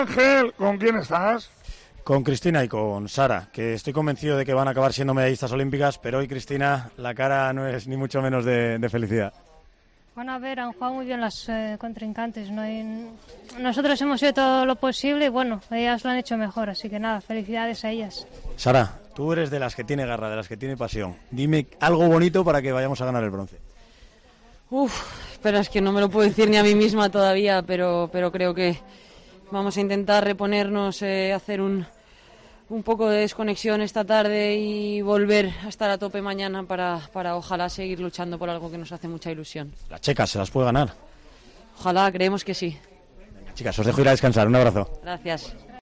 Ángel, ¿con quién estás? Con Cristina y con Sara, que estoy convencido de que van a acabar siendo medallistas olímpicas, pero hoy, Cristina, la cara no es ni mucho menos de felicidad. Bueno, a ver, han jugado muy bien las contrincantes, ¿no? Nosotros hemos hecho todo lo posible y bueno, ellas lo han hecho mejor, así que nada, felicidades a ellas. Sara, tú eres de las que tiene garra, de las que tiene pasión. Dime algo bonito para que vayamos a ganar el bronce. Pero es que no me lo puedo decir ni a mí misma todavía, pero creo que vamos a intentar reponernos, hacer un poco de desconexión esta tarde y volver a estar a tope mañana para ojalá seguir luchando por algo que nos hace mucha ilusión. Las checas, ¿se las puede ganar? Ojalá, creemos que sí. Venga, chicas, os dejo ir a descansar. Un abrazo. Gracias.